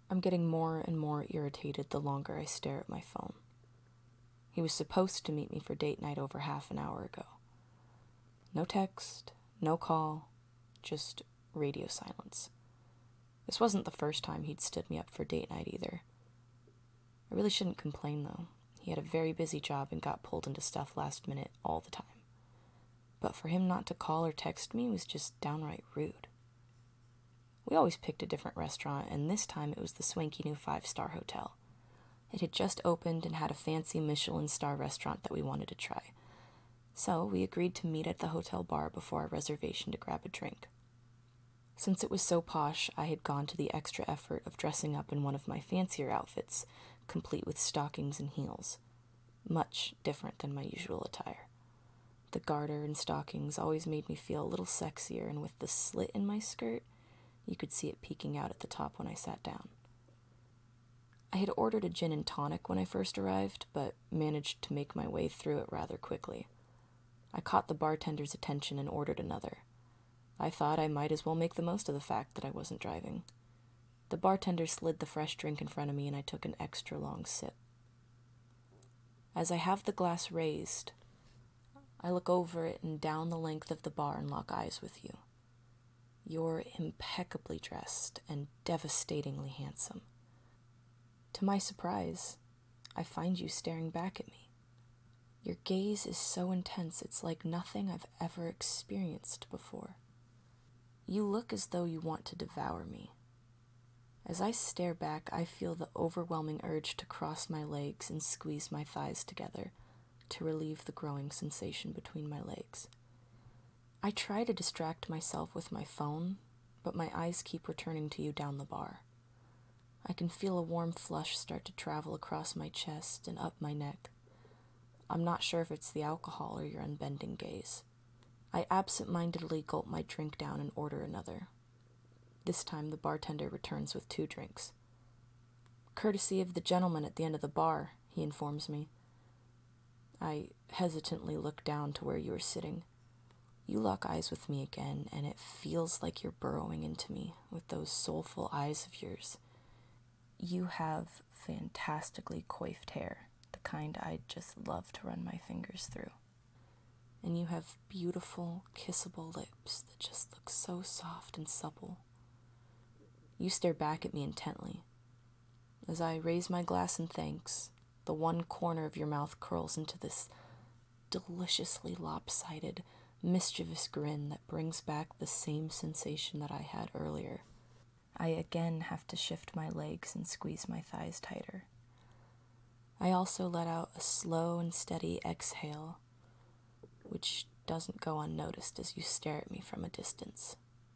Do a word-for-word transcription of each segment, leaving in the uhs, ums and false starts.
I'm getting more and more irritated the longer I stare at my phone. He was supposed to meet me for date night over half an hour ago. No text, no call, just radio silence. This wasn't the first time he'd stood me up for date night either. I really shouldn't complain, though. He had a very busy job and got pulled into stuff last minute all the time. But for him not to call or text me was just downright rude. We always picked a different restaurant, and this time it was the swanky new five-star hotel. It had just opened and had a fancy Michelin star restaurant that we wanted to try. So we agreed to meet at the hotel bar before our reservation to grab a drink. Since it was so posh, I had gone to the extra effort of dressing up in one of my fancier outfits, complete with stockings and heels. Much different than my usual attire. The garter and stockings always made me feel a little sexier, and with the slit in my skirt, you could see it peeking out at the top when I sat down. I had ordered a gin and tonic when I first arrived, but managed to make my way through it rather quickly. I caught the bartender's attention and ordered another. I thought I might as well make the most of the fact that I wasn't driving. The bartender slid the fresh drink in front of me, and I took an extra long sip. As I have the glass raised, I look over it and down the length of the bar and lock eyes with you. You're impeccably dressed and devastatingly handsome. To my surprise, I find you staring back at me. Your gaze is so intense, it's like nothing I've ever experienced before. You look as though you want to devour me. As I stare back, I feel the overwhelming urge to cross my legs and squeeze my thighs together to relieve the growing sensation between my legs. I try to distract myself with my phone, but my eyes keep returning to you down the bar. I can feel a warm flush start to travel across my chest and up my neck. I'm not sure if it's the alcohol or your unbending gaze. I absent-mindedly gulp my drink down and order another. This time the bartender returns with two drinks. Courtesy of the gentleman at the end of the bar, he informs me. I hesitantly look down to where you are sitting. You lock eyes with me again, and it feels like you're burrowing into me with those soulful eyes of yours. You have fantastically coiffed hair, the kind I'd just love to run my fingers through. And you have beautiful, kissable lips that just look so soft and supple. You stare back at me intently. As I raise my glass in thanks, the one corner of your mouth curls into this deliciously lopsided, mischievous grin that brings back the same sensation that I had earlier. I again have to shift my legs and squeeze my thighs tighter. I also let out a slow and steady exhale, which doesn't go unnoticed as you stare at me from a distance.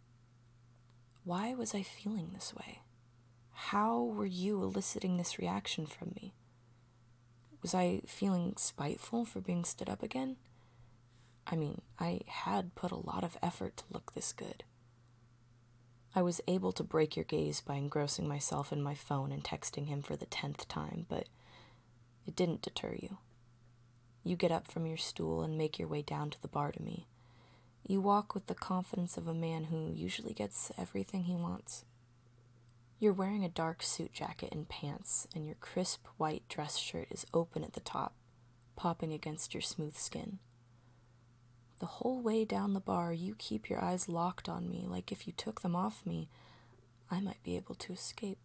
Why was I feeling this way? How were you eliciting this reaction from me? Was I feeling spiteful for being stood up again? I mean, I had put a lot of effort to look this good. I was able to break your gaze by engrossing myself in my phone and texting him for the tenth time, but it didn't deter you. You get up from your stool and make your way down to the bar to me. You walk with the confidence of a man who usually gets everything he wants. You're wearing a dark suit jacket and pants, and your crisp white dress shirt is open at the top, popping against your smooth skin. The whole way down the bar, you keep your eyes locked on me, like if you took them off me, I might be able to escape.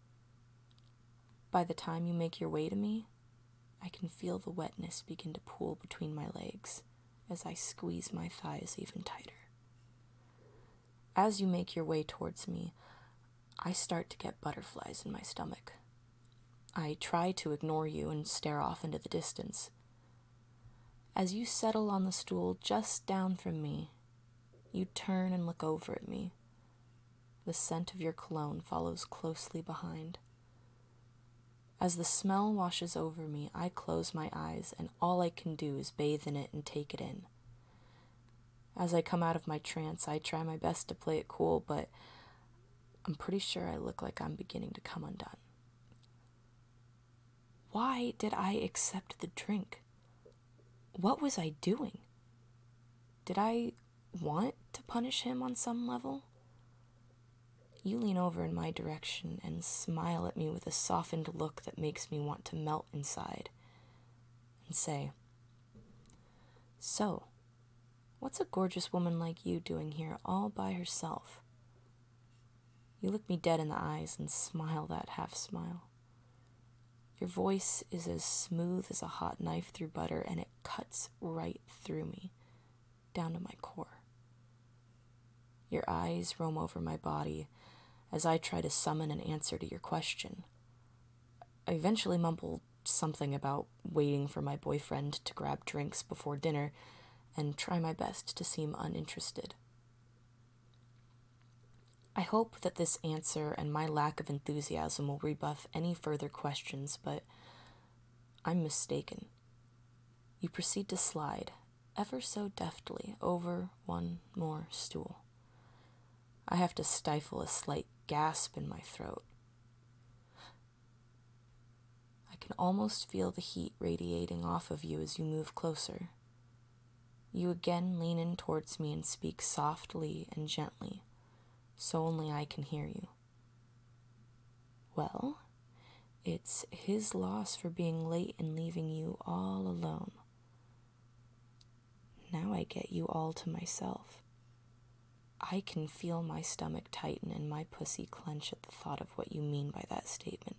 By the time you make your way to me, I can feel the wetness begin to pool between my legs as I squeeze my thighs even tighter. As you make your way towards me, I start to get butterflies in my stomach. I try to ignore you and stare off into the distance. As you settle on the stool just down from me, you turn and look over at me. The scent of your cologne follows closely behind. As the smell washes over me, I close my eyes, and all I can do is bathe in it and take it in. As I come out of my trance, I try my best to play it cool, but I'm pretty sure I look like I'm beginning to come undone. Why did I accept the drink? What was I doing? Did I want to punish him on some level? You lean over in my direction and smile at me with a softened look that makes me want to melt inside, and say, "So, what's a gorgeous woman like you doing here all by herself?" You look me dead in the eyes and smile that half smile. Your voice is as smooth as a hot knife through butter, and it cuts right through me, down to my core. Your eyes roam over my body as I try to summon an answer to your question. I eventually mumble something about waiting for my boyfriend to grab drinks before dinner and try my best to seem uninterested. I hope that this answer and my lack of enthusiasm will rebuff any further questions, but I'm mistaken. You proceed to slide, ever so deftly, over one more stool. I have to stifle a slight gasp in my throat. I can almost feel the heat radiating off of you as you move closer. You again lean in towards me and speak softly and gently, so only I can hear you. Well, it's his loss for being late and leaving you all alone. Now I get you all to myself. I can feel my stomach tighten and my pussy clench at the thought of what you mean by that statement.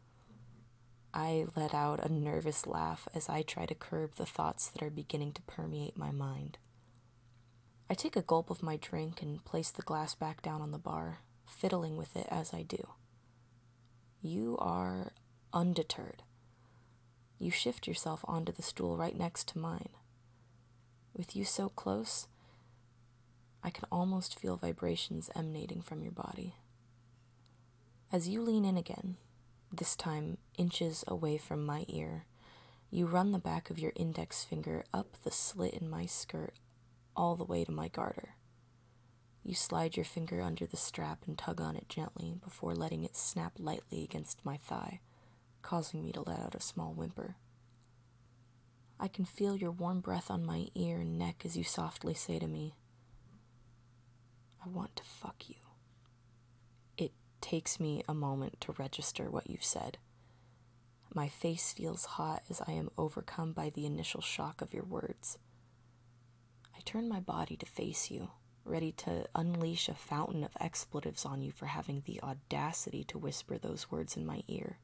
I let out a nervous laugh as I try to curb the thoughts that are beginning to permeate my mind. I take a gulp of my drink and place the glass back down on the bar, fiddling with it as I do. You are undeterred. You shift yourself onto the stool right next to mine. With you so close, I can almost feel vibrations emanating from your body. As you lean in again, this time inches away from my ear, you run the back of your index finger up the slit in my skirt all the way to my garter. You slide your finger under the strap and tug on it gently before letting it snap lightly against my thigh, causing me to let out a small whimper. I can feel your warm breath on my ear and neck as you softly say to me, "I want to fuck you." It takes me a moment to register what you've said. My face feels hot as I am overcome by the initial shock of your words. I turn my body to face you, ready to unleash a fountain of expletives on you for having the audacity to whisper those words in my ear.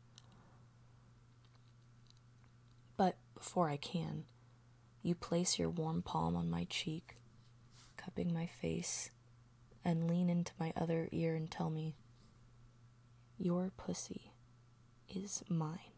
But before I can, you place your warm palm on my cheek, cupping my face, and lean into my other ear and tell me, "Your pussy is mine."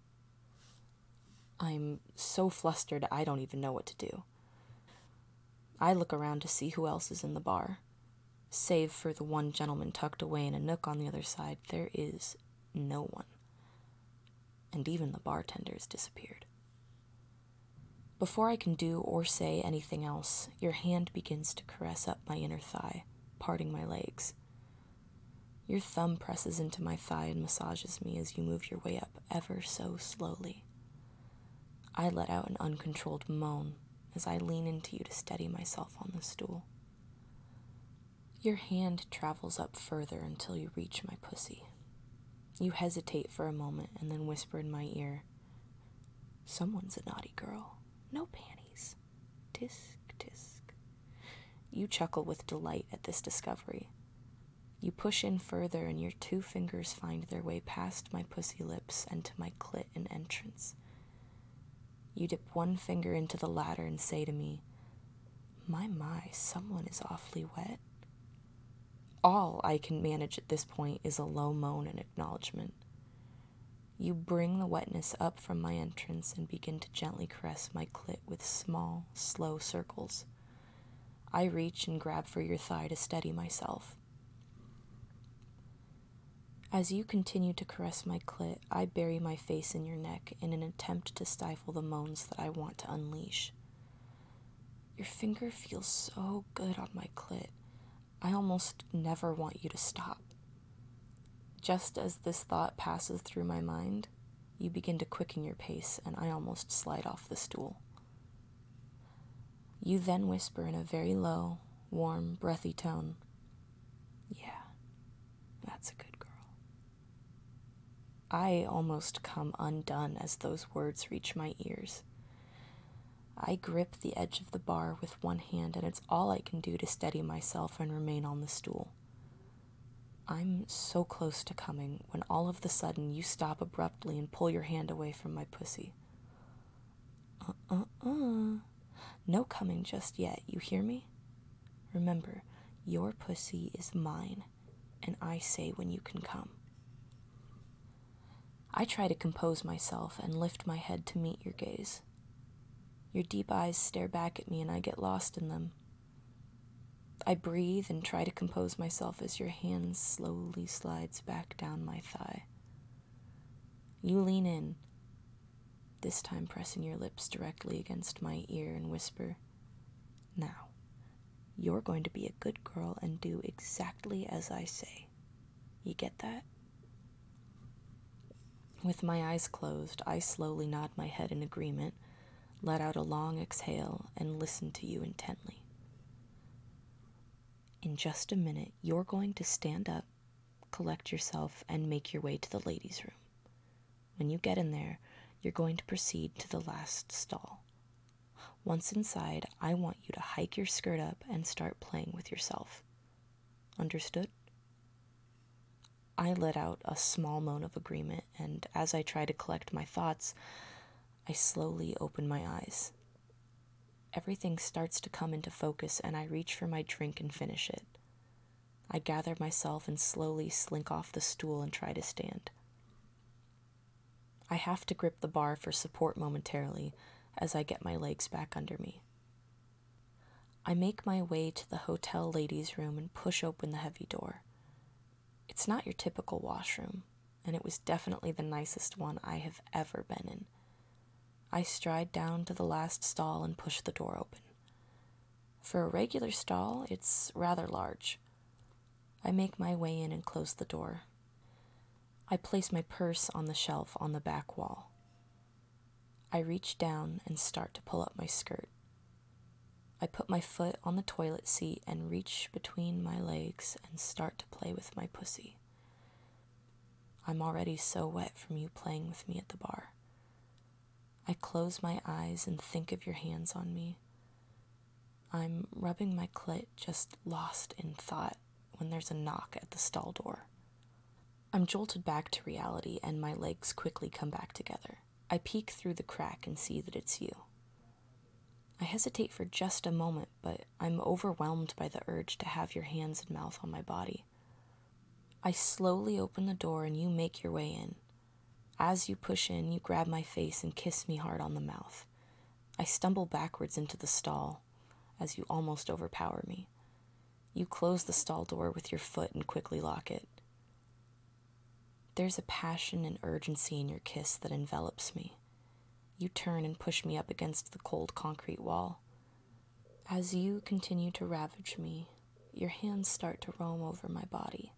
I'm so flustered I don't even know what to do. I look around to see who else is in the bar. Save for the one gentleman tucked away in a nook on the other side, there is no one. And even the bartender's disappeared. Before I can do or say anything else, your hand begins to caress up my inner thigh, parting my legs. Your thumb presses into my thigh and massages me as you move your way up ever so slowly. I let out an uncontrolled moan as I lean into you to steady myself on the stool. Your hand travels up further until you reach my pussy. You hesitate for a moment and then whisper in my ear, "Someone's a naughty girl. No panties. Tisk, tisk." You chuckle with delight at this discovery. You push in further and your two fingers find their way past my pussy lips and to my clit and entrance. You dip one finger into the latter and say to me, "My, my, someone is awfully wet." All I can manage at this point is a low moan in acknowledgement. You bring the wetness up from my entrance and begin to gently caress my clit with small, slow circles. I reach and grab for your thigh to steady myself. As you continue to caress my clit, I bury my face in your neck in an attempt to stifle the moans that I want to unleash. Your finger feels so good on my clit. I almost never want you to stop. Just as this thought passes through my mind, you begin to quicken your pace, and I almost slide off the stool. You then whisper in a very low, warm, breathy tone, "Yeah, I almost come undone as those words reach my ears. I grip the edge of the bar with one hand, and it's all I can do to steady myself and remain on the stool. I'm so close to coming when all of the sudden you stop abruptly and pull your hand away from my pussy. Uh-uh-uh. No coming just yet, you hear me? Remember, your pussy is mine, and I say when you can come. I try to compose myself and lift my head to meet your gaze. Your deep eyes stare back at me and I get lost in them. I breathe and try to compose myself as your hand slowly slides back down my thigh. You lean in, this time pressing your lips directly against my ear and whisper, "Now, you're going to be a good girl and do exactly as I say. You get that?" With my eyes closed, I slowly nod my head in agreement, let out a long exhale, and listen to you intently. In just a minute, you're going to stand up, collect yourself, and make your way to the ladies' room. When you get in there, you're going to proceed to the last stall. Once inside, I want you to hike your skirt up and start playing with yourself. Understood? I let out a small moan of agreement, and as I try to collect my thoughts, I slowly open my eyes. Everything starts to come into focus, and I reach for my drink and finish it. I gather myself and slowly slink off the stool and try to stand. I have to grip the bar for support momentarily as I get my legs back under me. I make my way to the hotel ladies' room and push open the heavy door. It's not your typical washroom, and it was definitely the nicest one I have ever been in. I stride down to the last stall and push the door open. For a regular stall, it's rather large. I make my way in and close the door. I place my purse on the shelf on the back wall. I reach down and start to pull up my skirt. I put my foot on the toilet seat and reach between my legs and start to play with my pussy. I'm already so wet from you playing with me at the bar. I close my eyes and think of your hands on me. I'm rubbing my clit, just lost in thought, when there's a knock at the stall door. I'm jolted back to reality and my legs quickly come back together. I peek through the crack and see that it's you. I hesitate for just a moment, but I'm overwhelmed by the urge to have your hands and mouth on my body. I slowly open the door and you make your way in. As you push in, you grab my face and kiss me hard on the mouth. I stumble backwards into the stall as you almost overpower me. You close the stall door with your foot and quickly lock it. There's a passion and urgency in your kiss that envelops me. You turn and push me up against the cold concrete wall. As you continue to ravage me, your hands start to roam over my body.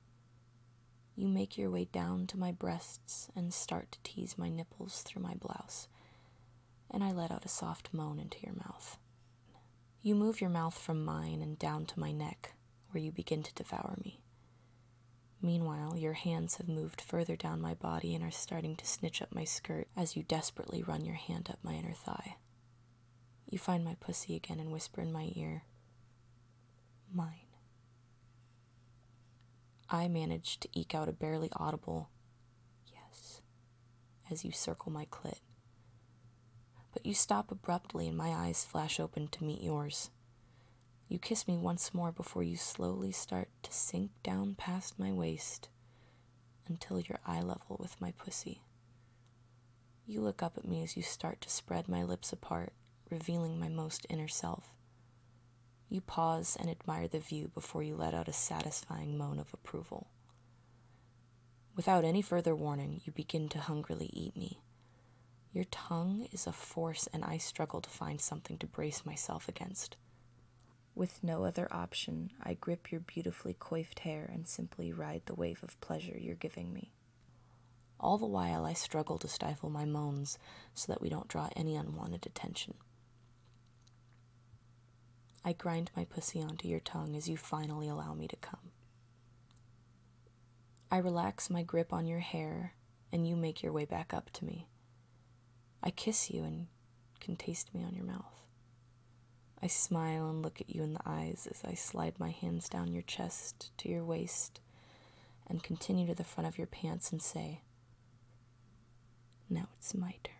You make your way down to my breasts and start to tease my nipples through my blouse, and I let out a soft moan into your mouth. You move your mouth from mine and down to my neck, where you begin to devour me. Meanwhile, your hands have moved further down my body and are starting to snitch up my skirt as you desperately run your hand up my inner thigh. You find my pussy again and whisper in my ear, "Mine." I manage to eke out a barely audible "yes" as you circle my clit. But you stop abruptly and my eyes flash open to meet yours. You kiss me once more before you slowly start to sink down past my waist until you're eye level with my pussy. You look up at me as you start to spread my lips apart, revealing my most inner self. You pause and admire the view before you let out a satisfying moan of approval. Without any further warning, you begin to hungrily eat me. Your tongue is a force and I struggle to find something to brace myself against. With no other option, I grip your beautifully coiffed hair and simply ride the wave of pleasure you're giving me. All the while, I struggle to stifle my moans so that we don't draw any unwanted attention. I grind my pussy onto your tongue as you finally allow me to come. I relax my grip on your hair and you make your way back up to me. I kiss you and can taste me on your mouth. I smile and look at you in the eyes as I slide my hands down your chest to your waist and continue to the front of your pants and say, now it's my turn.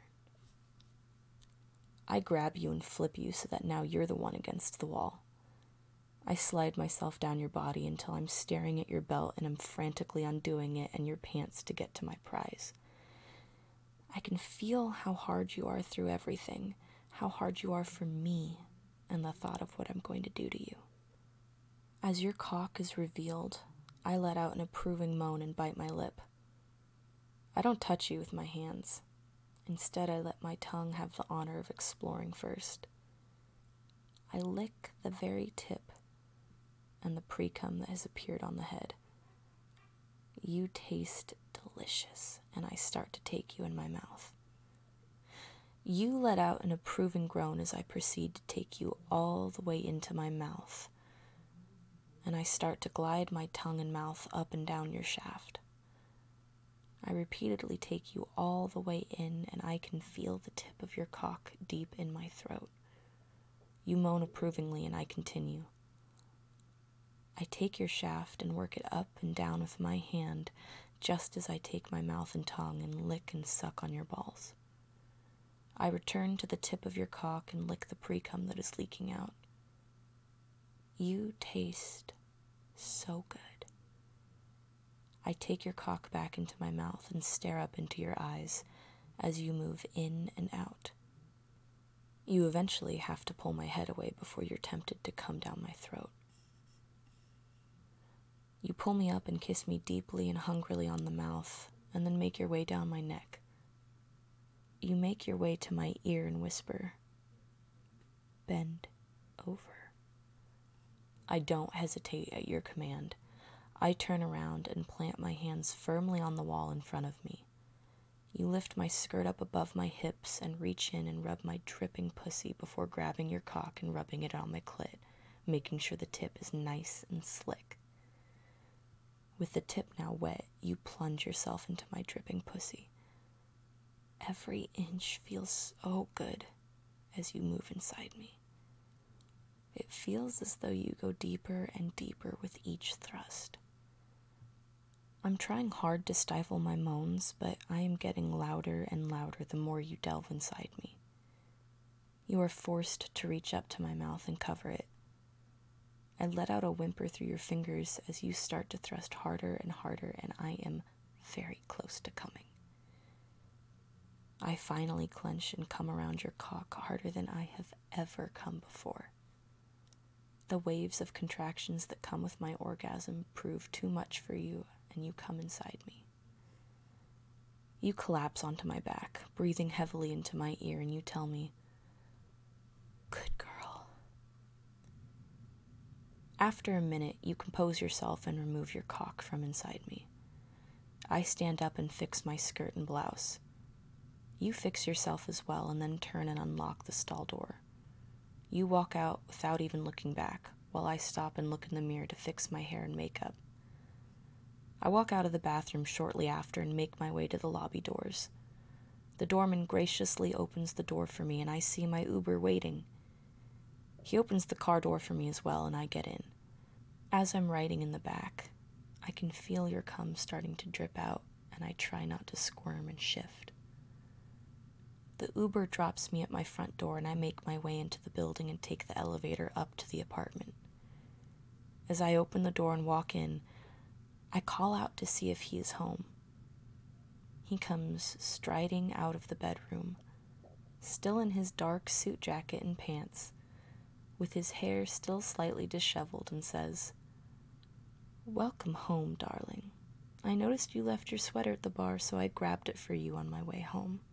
I grab you and flip you so that now you're the one against the wall. I slide myself down your body until I'm staring at your belt and I'm frantically undoing it and your pants to get to my prize. I can feel how hard you are through everything, how hard you are for me, and the thought of what I'm going to do to you. As your cock is revealed, I let out an approving moan and bite my lip. I don't touch you with my hands. Instead, I let my tongue have the honor of exploring first. I lick the very tip and the pre-cum that has appeared on the head. You taste delicious, and I start to take you in my mouth. You let out an approving groan as I proceed to take you all the way into my mouth, and I start to glide my tongue and mouth up and down your shaft. I repeatedly take you all the way in, and I can feel the tip of your cock deep in my throat. You moan approvingly, and I continue. I take your shaft and work it up and down with my hand, just as I take my mouth and tongue and lick and suck on your balls. I return to the tip of your cock and lick the pre-cum that is leaking out. You taste so good. I take your cock back into my mouth and stare up into your eyes as you move in and out. You eventually have to pull my head away before you're tempted to come down my throat. You pull me up and kiss me deeply and hungrily on the mouth, and then make your way down my neck. You make your way to my ear and whisper, bend over. I don't hesitate at your command. I turn around and plant my hands firmly on the wall in front of me. You lift my skirt up above my hips and reach in and rub my dripping pussy before grabbing your cock and rubbing it on my clit, making sure the tip is nice and slick. With the tip now wet, you plunge yourself into my dripping pussy. Every inch feels so good as you move inside me. It feels as though you go deeper and deeper with each thrust. I'm trying hard to stifle my moans, but I am getting louder and louder the more you delve inside me. You are forced to reach up to my mouth and cover it. I let out a whimper through your fingers as you start to thrust harder and harder, and I am very close to coming. I finally clench and come around your cock harder than I have ever come before. The waves of contractions that come with my orgasm prove too much for you, and you come inside me. You collapse onto my back, breathing heavily into my ear, and you tell me, "Good girl." After a minute, you compose yourself and remove your cock from inside me. I stand up and fix my skirt and blouse. You fix yourself as well and then turn and unlock the stall door. You walk out without even looking back, while I stop and look in the mirror to fix my hair and makeup. I walk out of the bathroom shortly after and make my way to the lobby doors. The doorman graciously opens the door for me, and I see my Uber waiting. He opens the car door for me as well, and I get in. As I'm riding in the back, I can feel your cum starting to drip out, and I try not to squirm and shift. The Uber drops me at my front door, and I make my way into the building and take the elevator up to the apartment. As I open the door and walk in, I call out to see if he is home. He comes striding out of the bedroom, still in his dark suit jacket and pants, with his hair still slightly disheveled, and says, "Welcome home, darling. I noticed you left your sweater at the bar, so I grabbed it for you on my way home."